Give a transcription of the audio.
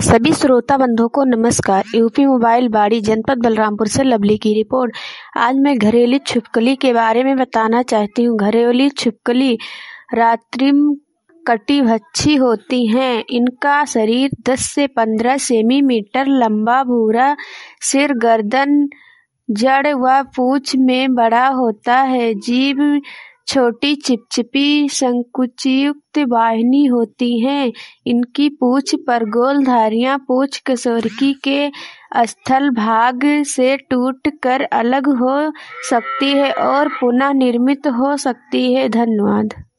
सभी श्रोता बंधुओं को नमस्कार। यूपी मोबाइल बाड़ी जनपद बलरामपुर से लवली की रिपोर्ट। आज मैं घरेलू छिपकली के बारे में बताना चाहती हूँ। घरेलू छिपकली रात्रिम कटिभक्षी होती हैं। इनका शरीर 10 से 15 सेंटीमीटर लंबा, भूरा सिर, गर्दन, जड़ व पूंछ में बड़ा होता है। जीभ छोटी, चिपचिपी, शंकुयुक्त वाहिनी होती हैं। इनकी पूंछ पर गोल धारियां पूंछ कशेरुकी के स्थल भाग से टूट कर अलग हो सकती है और पुनः निर्मित हो सकती है। धन्यवाद।